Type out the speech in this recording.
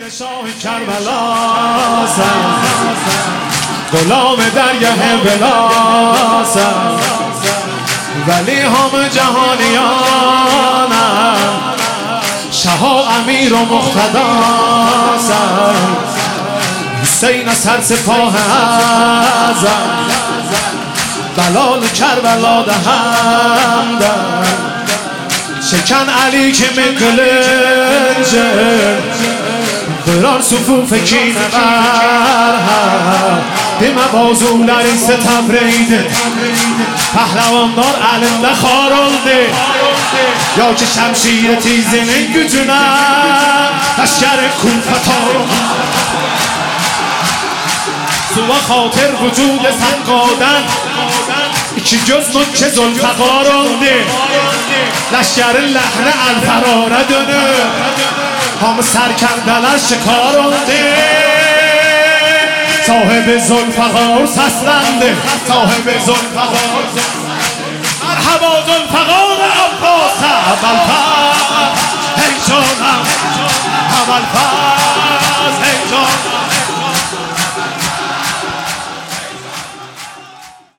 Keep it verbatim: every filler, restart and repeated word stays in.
حسین شاه کربلا غلام درگه بلا ولی هم جهانیانم شها امیر و مقتدا حسین سر سپاه اعظم بلال کربلا دهم در شکن علی که مکلنجه برار صفوف کینه برهم دیم بازولری ستم ریده پهلوان دار علم خارالده یا که شمشیر تیزینه gücüne لشکر کوفه تارو سوا خاطر وجود سنگادن iki göz nokke zolfaqar oldu لشکر لحن الفراره dönüp hamı sərkəndələr şikar oldu sahibi zolfaqar səsləndi sahibi zolfaqar merhaba zolfaqar Abbas əvvəlfər hey canım əvvəlfər